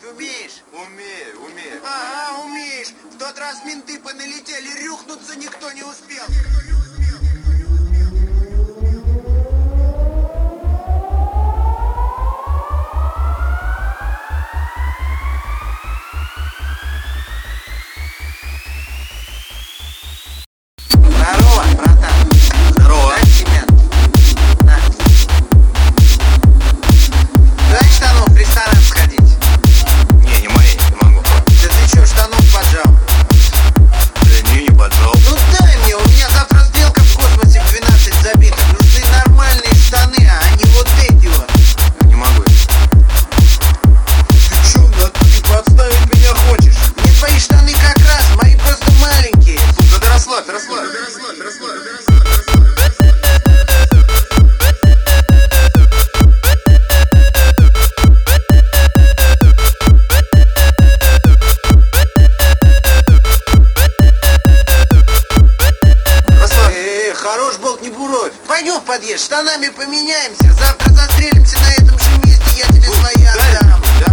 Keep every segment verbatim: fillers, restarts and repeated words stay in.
умеешь? Умею, умею. Ага, умеешь. В тот раз менты поналетели, рюхнуться никто не успел. Здорово, братан. Здорово. Дай семян. На. Дай штанов в ресторан сходить. Не, не мои, не могу. Да ты чё, штанов поджал? Да не, не поджал. Ну дай мне, у меня завтра сделка в космосе в двенадцать забита. Нужны нормальные штаны, а не вот эти вот. Не могу. Ты чё, да ты подставить меня хочешь? Мне твои штаны как раз, мои просто маленькие. Да ты расслабь, расслабь. Расслабь, расслабь. Эй, хорош бог не буровь. Пойдем в подъезд, штанами поменяемся. Завтра застрелимся на этом же месте, я тебе свои отдам. Да?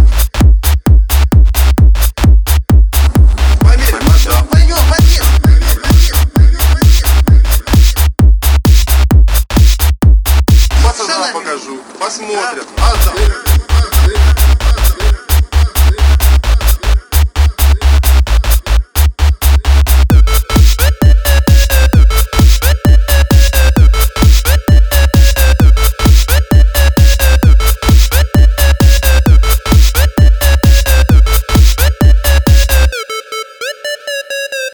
Померь, отдам. Пойдем в подъезд. Пацанам покажу. Посмотрят.